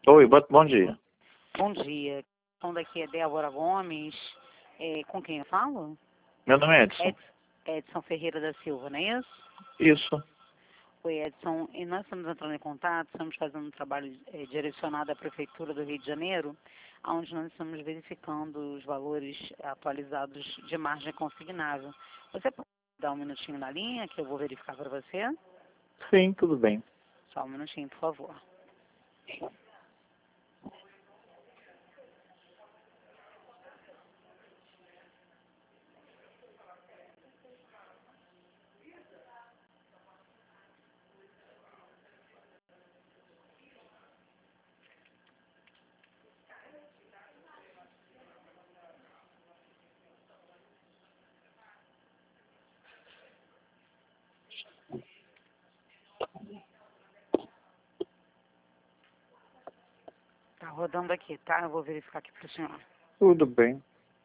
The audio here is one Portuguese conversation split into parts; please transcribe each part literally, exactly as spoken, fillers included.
Oi, bo- bom dia. Bom dia. Então, daqui é Débora Gomes. É, com quem eu falo? Meu nome é Edson. Ed, Edson Ferreira da Silva, não é isso? Isso. Oi, Edson. E nós estamos entrando em contato, estamos fazendo um trabalho é, direcionado à Prefeitura do Rio de Janeiro, onde nós estamos verificando os valores atualizados de margem consignável. Você pode dar um minutinho na linha que eu vou verificar para você? Sim, tudo bem. Só um minutinho, por favor. Tá rodando aqui, tá? Eu vou verificar aqui para o senhor. Tudo bem.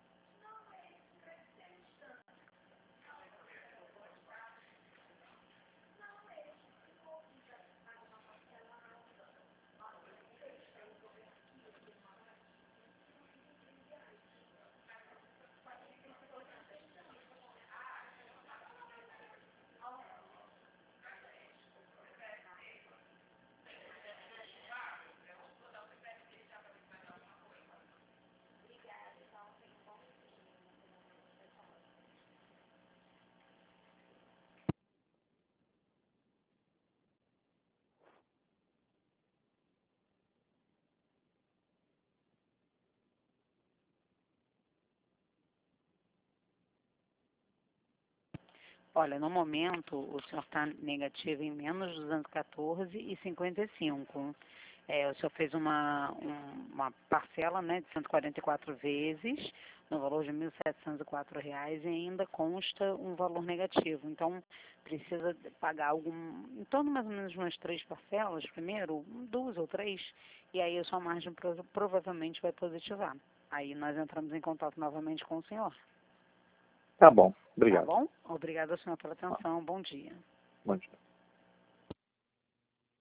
Olha, no momento o senhor está negativo em menos duzentos e quatorze vírgula cinquenta e cinco. É, o senhor fez uma, um- uma parcela, né, de cento e quarenta e quatro vezes, no valor de mil setecentos e quatro reais, e ainda consta um valor negativo. Então, precisa pagar algum, em torno mais ou menos de umas três parcelas, primeiro, duas ou três, e aí a sua margem prova- provavelmente vai positivar. Aí nós entramos em contato novamente com o senhor. Tá bom. Tá Obrigado. bom? Obrigada, senhor, pela atenção. Bom dia. Bom dia.